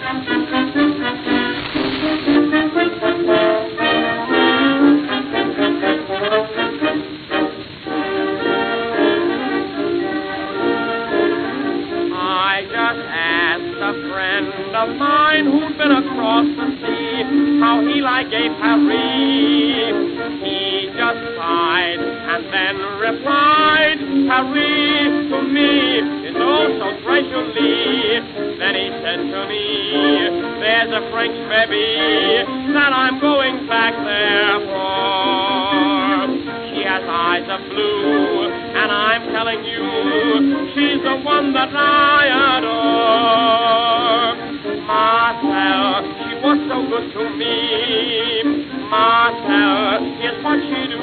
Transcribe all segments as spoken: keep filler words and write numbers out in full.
Of mine who'd been across the sea, how he liked gay Paris. He just sighed and then replied, Paris to me is oh so très jolie. Then he said to me, there's a French baby that I'm going back there for. She has eyes of blue, and I'm telling you, she's the one that I adore. Marcel, she was so good to me. Marcel, here's what she do.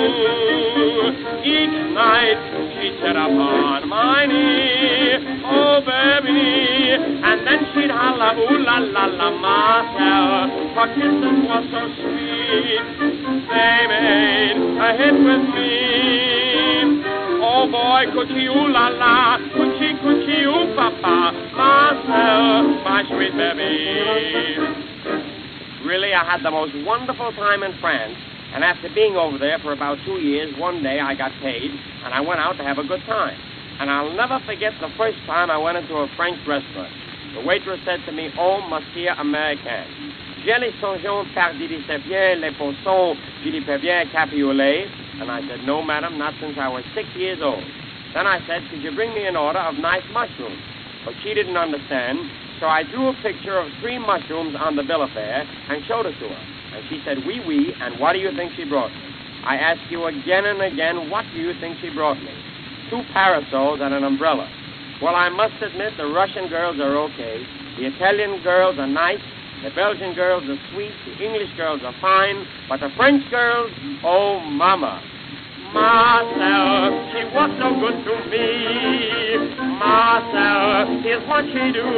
Each night she'd sit upon my knee, oh baby, and then she'd holla, ooh la la la, Marcel, her kisses were so sweet. They made a hit with me. Oh boy, could she, ooh la la, could she, could she, ooh papa, Marcel, my sweet baby. Really, I had the most wonderful time in France, and after being over there for about two years, one day I got paid, and I went out to have a good time. And I'll never forget the first time I went into a French restaurant. The waitress said to me, oh, monsieur Américain, j'ai les songeons par bien les poissons, je dis bien capiolé. And I said, no, madam, not since I was six years old. Then I said, could you bring me an order of nice mushrooms? But she didn't understand, so I drew a picture of three mushrooms on the bill of fare and showed it to her. And she said, oui, oui, and what do you think she brought me? I ask you again and again, what do you think she brought me? Two parasols and an umbrella. Well, I must admit the Russian girls are okay. The Italian girls are nice. The Belgian girls are sweet. The English girls are fine. But the French girls, oh, mama. Marcel, she was so good to me. Marcel, here's what she do.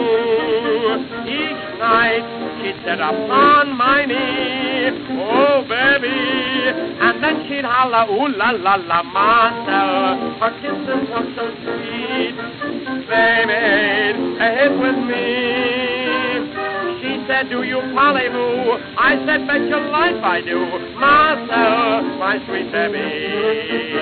Each night she'd sit upon my knee, oh baby, and then she'd holla, ooh la la la, Marcel, her kisses were so sweet. They made a hit with me. She said, do you parlez-vous? I said, bet your life I do. Marcel, my sweet baby.